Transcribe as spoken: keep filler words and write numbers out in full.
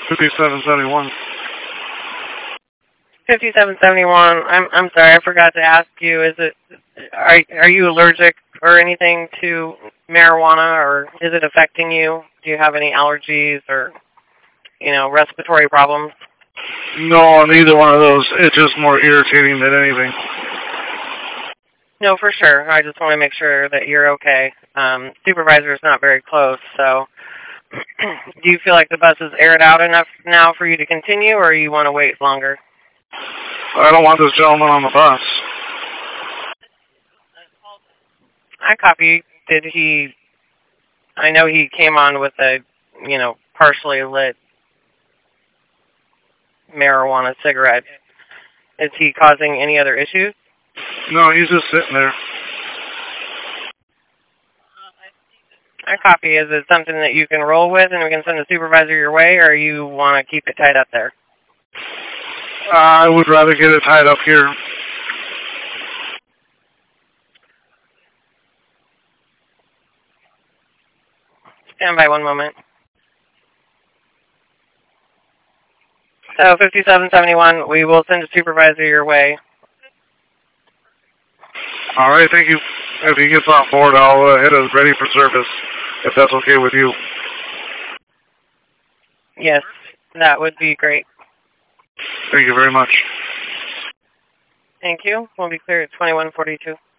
fifty-seven seventy-one. fifty-seven seventy-one. I'm I'm sorry, I forgot to ask you. Is it are are you allergic or anything to marijuana, or is it affecting you? Do you have any allergies or you know respiratory problems? No, neither one of those. It's just more irritating than anything. No, for sure. I just want to make sure that you're okay. Um, supervisor is not very close, so do you feel like the bus is aired out enough now for you to continue, or you want to wait longer? I don't want this gentleman on the bus. I copy. Did he, I know he came on with a, you know, partially lit marijuana cigarette. Is he causing any other issues? No, he's just sitting there. I copy. Is it something that you can roll with and we can send the supervisor your way, or you want to keep it tied up there? Uh, I would rather get it tied up here. Stand by one moment. So fifty-seven seventy-one, we will send a supervisor your way. All right, thank you. If he gets on board, I'll uh, hit us ready for service, if that's okay with you. Yes, that would be great. Thank you very much. Thank you. We'll be clear at twenty-one forty-two.